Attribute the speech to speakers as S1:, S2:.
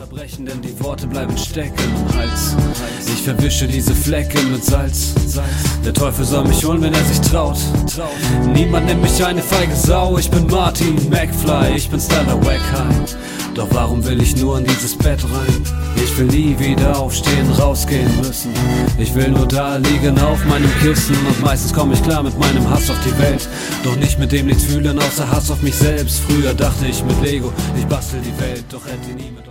S1: Zerbrechen, denn die Worte bleiben stecken im Hals. Ich verwische diese Flecken mit Salz. Der Teufel soll mich holen, wenn er sich traut. Niemand nennt mich eine feige Sau. Ich bin Martin McFly, ich bin Styler Wackheim. Doch warum will ich nur in dieses Bett rein? Ich will nie wieder aufstehen, rausgehen müssen. Ich will nur da liegen auf meinem Kissen. Und meistens komme ich klar mit meinem Hass auf die Welt. Doch nicht mit dem nichts fühlen, außer Hass auf mich selbst. Früher dachte ich mit Lego, ich bastel die Welt, doch hätte nie mit